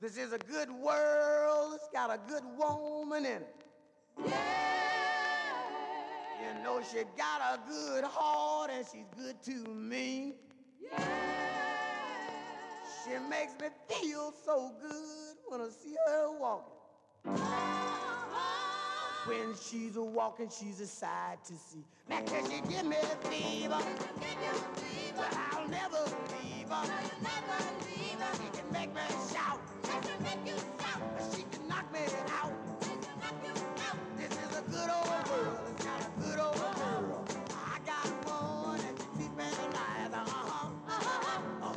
This is a good world. It's got a good woman in it. Yeah. You know she got a good heart and she's good to me. Yeah. She makes me feel so good when I see her walking. When she's a walking, she's a sight to see. Now can she give me fever? Well, I'll never leave her. She can make me shout. She can make you shout. She